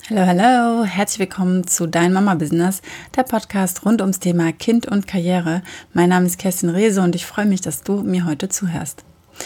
Hallo, hallo, herzlich willkommen zu Dein Mama Business, der Podcast rund ums Thema Kind und Karriere. Mein Name ist Kerstin Rehse und ich freue mich, dass du mir heute zuhörst.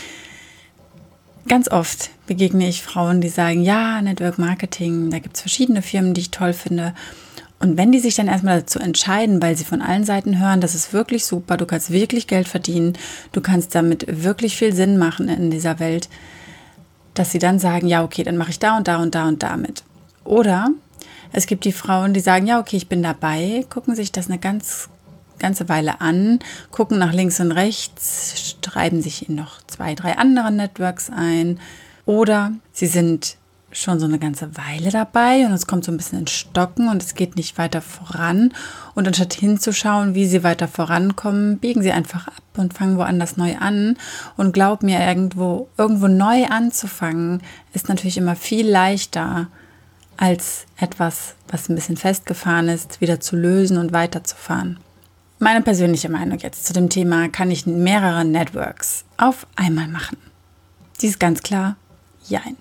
Ganz oft begegne ich Frauen, die sagen, ja, Network Marketing, da gibt es verschiedene Firmen, die ich toll finde. Und wenn die sich dann erstmal dazu entscheiden, weil sie von allen Seiten hören, das ist wirklich super, du kannst wirklich Geld verdienen, du kannst damit wirklich viel Sinn machen in dieser Welt, dass sie dann sagen, ja, okay, dann mache ich da und da und da und da mit. Oder es gibt die Frauen, die sagen, ja, okay, ich bin dabei, gucken sich das eine ganze Weile an, gucken nach links und rechts, schreiben sich in noch 2, 3 andere Networks ein. Oder sie sind schon so eine ganze Weile dabei und es kommt so ein bisschen ins Stocken und es geht nicht weiter voran. Und anstatt hinzuschauen, wie sie weiter vorankommen, biegen sie einfach ab und fangen woanders neu an. Und glaub mir, irgendwo neu anzufangen, ist natürlich immer viel leichter, als etwas, was ein bisschen festgefahren ist, wieder zu lösen und weiterzufahren. Meine persönliche Meinung jetzt zu dem Thema, kann ich mehrere Networks auf einmal machen? Die ist ganz klar, jein.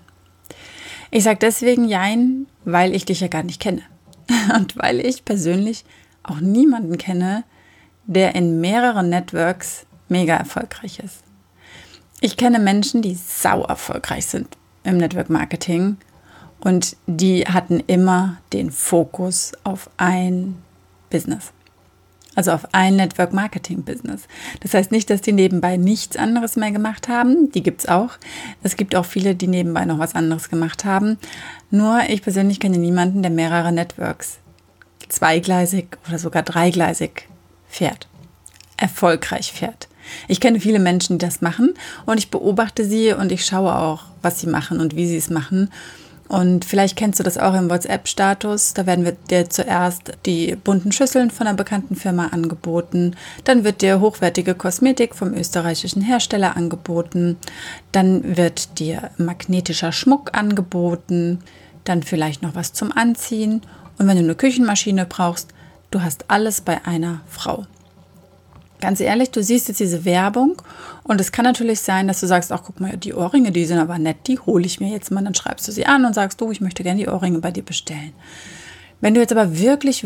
Ich sage deswegen jein, weil ich dich ja gar nicht kenne. Und weil ich persönlich auch niemanden kenne, der in mehreren Networks mega erfolgreich ist. Ich kenne Menschen, die sau erfolgreich sind im Network Marketing. Und die hatten immer den Fokus auf ein Business. Also auf ein Network-Marketing-Business. Das heißt nicht, dass die nebenbei nichts anderes mehr gemacht haben. Die gibt es auch. Es gibt auch viele, die nebenbei noch was anderes gemacht haben. Nur ich persönlich kenne niemanden, der mehrere Networks zweigleisig oder sogar dreigleisig fährt. Erfolgreich fährt. Ich kenne viele Menschen, die das machen. Und ich beobachte sie und ich schaue auch, was sie machen und wie sie es machen. Und vielleicht kennst du das auch im WhatsApp-Status. Da werden dir zuerst die bunten Schüsseln von einer bekannten Firma angeboten. Dann wird dir hochwertige Kosmetik vom österreichischen Hersteller angeboten. Dann wird dir magnetischer Schmuck angeboten. Dann vielleicht noch was zum Anziehen. Und wenn du eine Küchenmaschine brauchst, du hast alles bei einer Frau. Ganz ehrlich, du siehst jetzt diese Werbung und es kann natürlich sein, dass du sagst, ach guck mal, die Ohrringe, die sind aber nett, die hole ich mir jetzt mal. Dann schreibst du sie an und sagst, du, ich möchte gerne die Ohrringe bei dir bestellen. Wenn du jetzt aber wirklich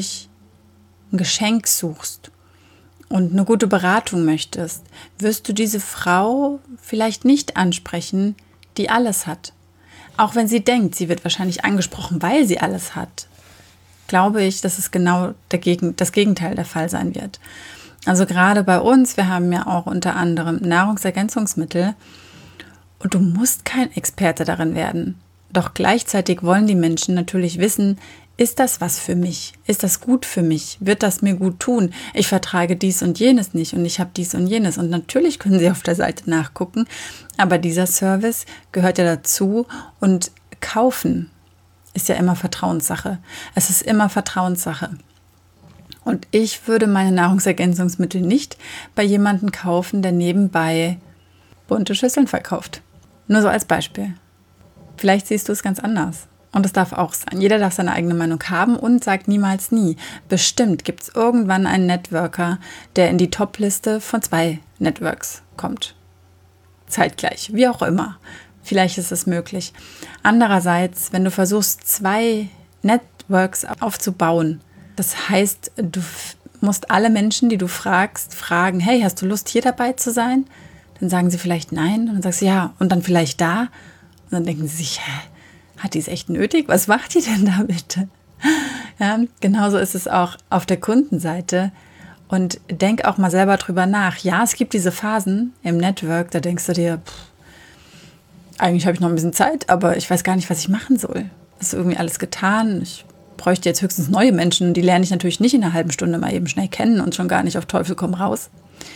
ein Geschenk suchst und eine gute Beratung möchtest, wirst du diese Frau vielleicht nicht ansprechen, die alles hat. Auch wenn sie denkt, sie wird wahrscheinlich angesprochen, weil sie alles hat, glaube ich, dass es genau das Gegenteil der Fall sein wird. Also gerade bei uns, wir haben ja auch unter anderem Nahrungsergänzungsmittel und du musst kein Experte darin werden. Doch gleichzeitig wollen die Menschen natürlich wissen, ist das was für mich? Ist das gut für mich? Wird das mir gut tun? Ich vertrage dies und jenes nicht und ich habe dies und jenes. Und natürlich können sie auf der Seite nachgucken, aber dieser Service gehört ja dazu und kaufen ist ja immer Vertrauenssache. Es ist immer Vertrauenssache. Und ich würde meine Nahrungsergänzungsmittel nicht bei jemandem kaufen, der nebenbei bunte Schüsseln verkauft. Nur so als Beispiel. Vielleicht siehst du es ganz anders. Und es darf auch sein. Jeder darf seine eigene Meinung haben und sagt niemals nie. Bestimmt gibt es irgendwann einen Networker, der in die Top-Liste von 2 Networks kommt. Zeitgleich, wie auch immer. Vielleicht ist es möglich. Andererseits, wenn du versuchst, 2 Networks aufzubauen, das heißt, du musst alle Menschen, die du fragst, fragen, hey, hast du Lust, hier dabei zu sein? Dann sagen sie vielleicht nein. Und dann sagst du ja. Und dann vielleicht da. Und dann denken sie sich, hat die es echt nötig? Was macht die denn da bitte? Ja, genauso ist es auch auf der Kundenseite. Und denk auch mal selber drüber nach. Ja, es gibt diese Phasen im Network, da denkst du dir, eigentlich habe ich noch ein bisschen Zeit, aber ich weiß gar nicht, was ich machen soll. Es ist irgendwie alles getan. Ich bräuchte jetzt höchstens neue Menschen. Die lerne ich natürlich nicht in einer halben Stunde mal eben schnell kennen und schon gar nicht auf Teufel komm raus.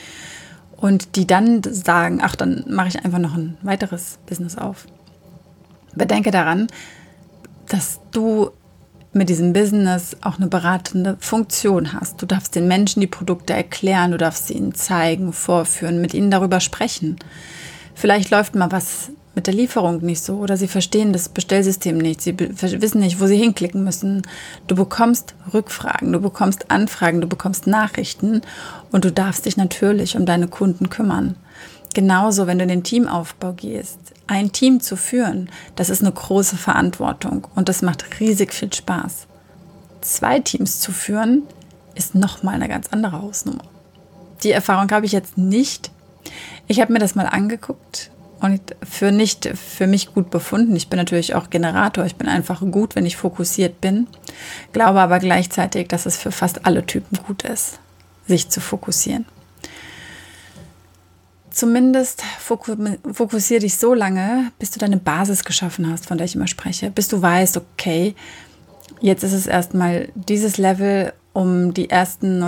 Und die dann sagen, ach, dann mache ich einfach noch ein weiteres Business auf. Bedenke daran, dass du mit diesem Business auch eine beratende Funktion hast. Du darfst den Menschen die Produkte erklären, du darfst sie ihnen zeigen, vorführen, mit ihnen darüber sprechen. Vielleicht läuft mal was mit der Lieferung nicht so oder sie verstehen das Bestellsystem nicht, sie wissen nicht, wo sie hinklicken müssen. Du bekommst Rückfragen, du bekommst Anfragen, du bekommst Nachrichten und du darfst dich natürlich um deine Kunden kümmern. Genauso, wenn du in den Teamaufbau gehst. ein Team zu führen, das ist eine große Verantwortung und das macht riesig viel Spaß. 2 Teams zu führen, ist nochmal eine ganz andere Hausnummer. Die Erfahrung habe ich jetzt nicht. Ich habe mir das mal angeguckt und für mich gut befunden. Ich bin natürlich auch Generator. Ich bin einfach gut, wenn ich fokussiert bin. Glaube aber gleichzeitig, dass es für fast alle Typen gut ist, sich zu fokussieren. Zumindest fokussiere dich so lange, bis du deine Basis geschaffen hast, von der ich immer spreche. Bis du weißt, okay, jetzt ist es erstmal dieses Level, um die ersten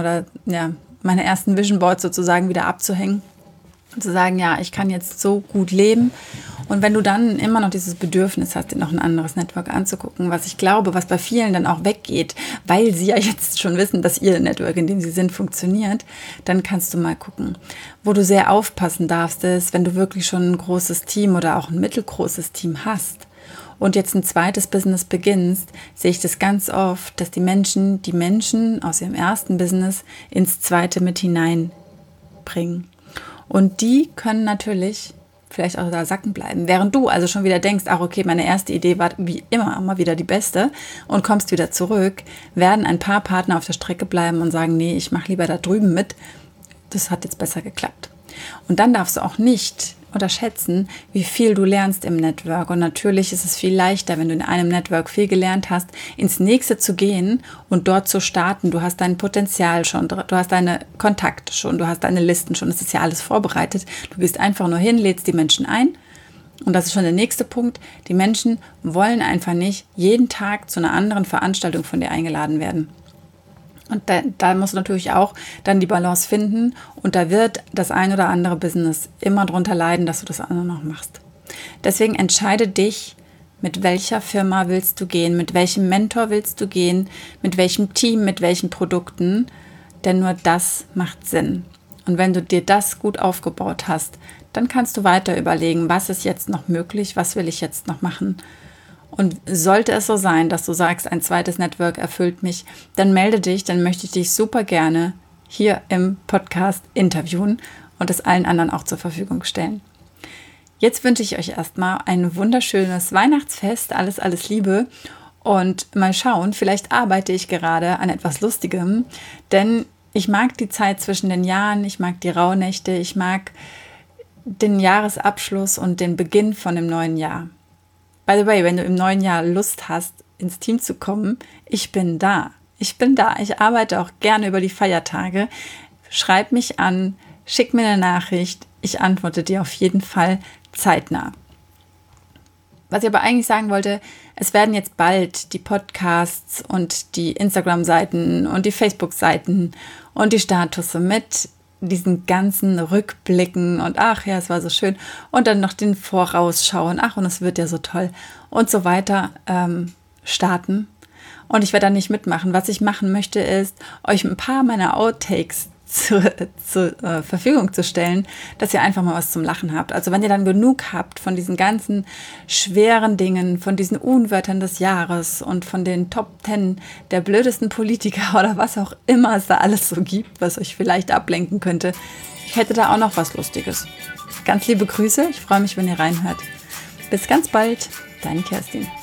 meine ersten Vision Boards sozusagen wieder abzuhängen. Und zu sagen, ja, ich kann jetzt so gut leben. Und wenn du dann immer noch dieses Bedürfnis hast, dir noch ein anderes Network anzugucken, was ich glaube, was bei vielen dann auch weggeht, weil sie ja jetzt schon wissen, dass ihr Network, in dem sie sind, funktioniert, dann kannst du mal gucken. Wo du sehr aufpassen darfst, ist, wenn du wirklich schon ein großes Team oder auch ein mittelgroßes Team hast und jetzt ein zweites Business beginnst, sehe ich das ganz oft, dass die Menschen aus ihrem ersten Business ins zweite mit hineinbringen. Und die können natürlich vielleicht auch da sacken bleiben. Während du also schon wieder denkst, ach okay, meine erste Idee war wie immer wieder die beste und kommst wieder zurück, werden ein paar Partner auf der Strecke bleiben und sagen, nee, ich mache lieber da drüben mit. Das hat jetzt besser geklappt. Und dann darfst du auch nicht unterschätzen, wie viel du lernst im Network. Und natürlich ist es viel leichter, wenn du in einem Network viel gelernt hast, ins nächste zu gehen und dort zu starten. Du hast dein Potenzial schon, du hast deine Kontakte schon, du hast deine Listen schon. Es ist ja alles vorbereitet. Du gehst einfach nur hin, lädst die Menschen ein. Und das ist schon der nächste Punkt. Die Menschen wollen einfach nicht jeden Tag zu einer anderen Veranstaltung von dir eingeladen werden. Und da musst du natürlich auch dann die Balance finden und da wird das ein oder andere Business immer drunter leiden, dass du das andere noch machst. Deswegen entscheide dich, mit welcher Firma willst du gehen, mit welchem Mentor willst du gehen, mit welchem Team, mit welchen Produkten, denn nur das macht Sinn. Und wenn du dir das gut aufgebaut hast, dann kannst du weiter überlegen, was ist jetzt noch möglich, was will ich jetzt noch machen. Und sollte es so sein, dass du sagst, ein zweites Network erfüllt mich, dann melde dich, dann möchte ich dich super gerne hier im Podcast interviewen und es allen anderen auch zur Verfügung stellen. Jetzt wünsche ich euch erstmal ein wunderschönes Weihnachtsfest, alles Liebe und mal schauen, vielleicht arbeite ich gerade an etwas Lustigem, denn ich mag die Zeit zwischen den Jahren, ich mag die Rauhnächte, ich mag den Jahresabschluss und den Beginn von dem neuen Jahr. By the way, wenn du im neuen Jahr Lust hast, ins Team zu kommen, ich bin da. Ich arbeite auch gerne über die Feiertage. Schreib mich an, schick mir eine Nachricht. Ich antworte dir auf jeden Fall zeitnah. Was ich aber eigentlich sagen wollte, es werden jetzt bald die Podcasts und die Instagram-Seiten und die Facebook-Seiten und die Statusse mit diesen ganzen Rückblicken und ach ja, es war so schön und dann noch den Vorausschauen, ach und es wird ja so toll und so weiter starten. Und ich werde da nicht mitmachen. Was ich machen möchte, ist, euch ein paar meiner Outtakes zur Verfügung zu stellen, dass ihr einfach mal was zum Lachen habt. Also wenn ihr dann genug habt von diesen ganzen schweren Dingen, von diesen Unwörtern des Jahres und von den Top 10 der blödesten Politiker oder was auch immer es da alles so gibt, was euch vielleicht ablenken könnte, ich hätte da auch noch was Lustiges. Ganz liebe Grüße, ich freue mich, wenn ihr reinhört. Bis ganz bald, deine Kerstin.